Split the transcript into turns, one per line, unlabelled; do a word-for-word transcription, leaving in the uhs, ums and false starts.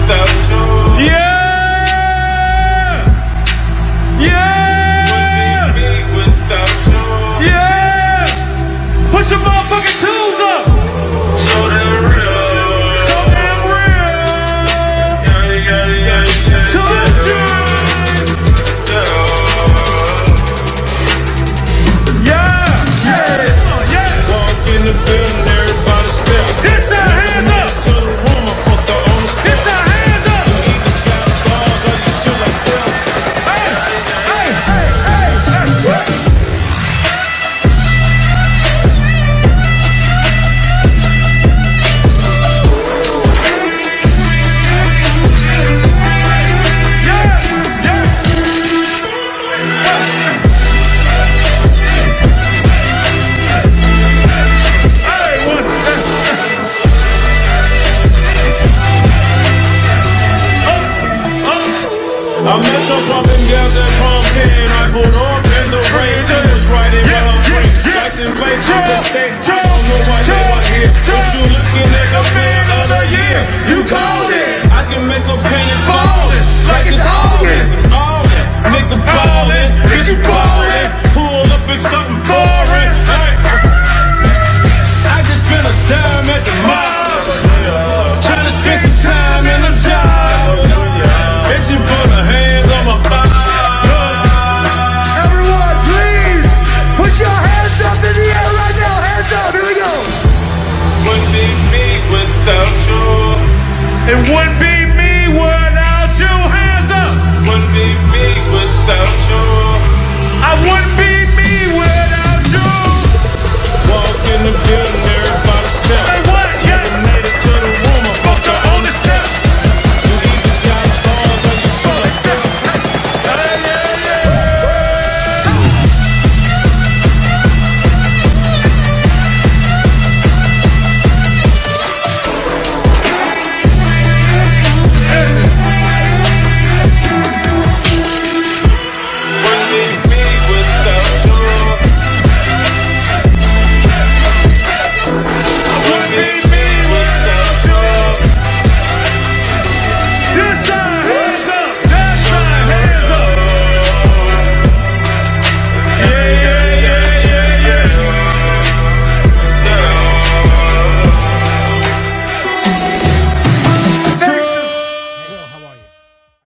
without you.
Yeah! Yeah!
Wouldn't be me without you.
Yeah! Put your motherfucking tools up!
So damn real.
So damn real!
Yeah, yeah, yeah, yeah.
Told you! Yeah! Yeah! Yeah!
Walk in the building, everybody step.
This our hands up!
To the room, I put the on the step.
This our hands up!
You either got balls or you shoot like Steph.
Hey! Hey! Hey! Hey! Hey!
I met her pumping gas at prom ten. I pulled off in the rain. She was riding with her friend. License plate from the state. I don't know why they were here. But you looking at the man of the year. You called it. I can make a pennies ballin' like it's August. August. Nigga ballin', bitch ballin'. Pull up in something foreign. Hey. I just spent a dime at the mall. Tryna spend some time in the job. And she put her hands on my body.
Everyone, please put your hands up in the air right now. Hands up. Here we go.
Wouldn't be me without you.
It wouldn't be me without you. Hands up.
Wouldn't be me without you.
I wouldn't